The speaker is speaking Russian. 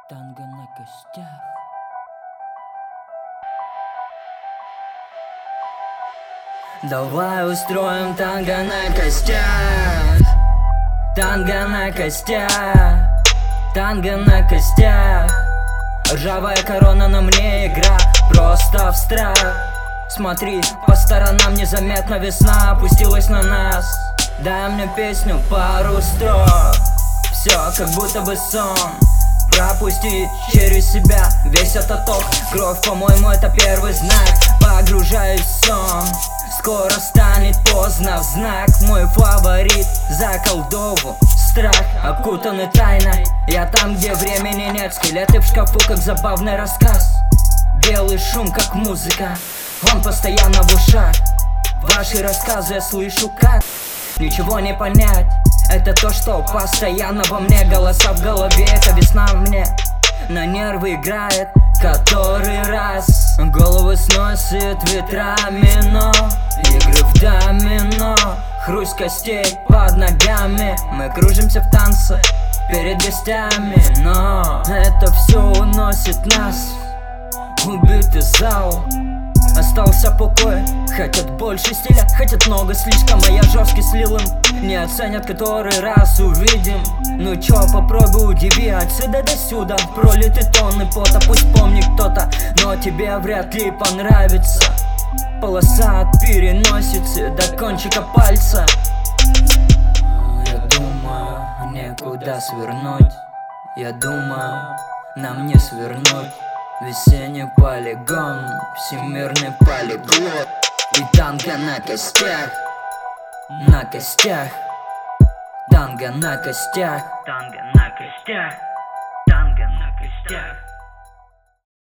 Танго на костях. Давай устроим танго на костях. Танго на костях. Танго на костях. Ржавая корона на мне, игра просто в страх. Смотри, по сторонам незаметно весна опустилась на нас. Дай мне песню, пару строк. Все как будто бы сон. Пропусти через себя весь этот ток. Кровь, по-моему, это первый знак. Погружаюсь в сон. Скоро станет поздно. В знак мой фаворит. Заколдову страх, окутанный тайной. Я там, где времени нет. Скелеты в шкафу, как забавный рассказ. Белый шум, как музыка. Он постоянно в ушах. Ваши рассказы я слышу как. Ничего не понять. Это то, что постоянно во мне. Голоса в голове, это весна мне на нервы играет который раз. Головы сносит ветрами, но игры в домино. Хруст костей под ногами. Мы кружимся в танце перед гостями, но это все уносит нас. Убитый зал, остался покой. Хотят больше стиля, хотят много слишком. А я жесткий слил им. Не оценят который раз увидим. Ну чё, попробуй удиви. Отсюда до сюда пролиты тонны пота. Пусть помнит кто-то, но тебе вряд ли понравится. Полоса от переносицы до кончика пальца. Я думаю, некуда свернуть. Я думаю, нам не свернуть. Весенний полигон, всемирный полиглот. И танго на костях. На костях. Танго на костях. Танго на костях. Танго на костях.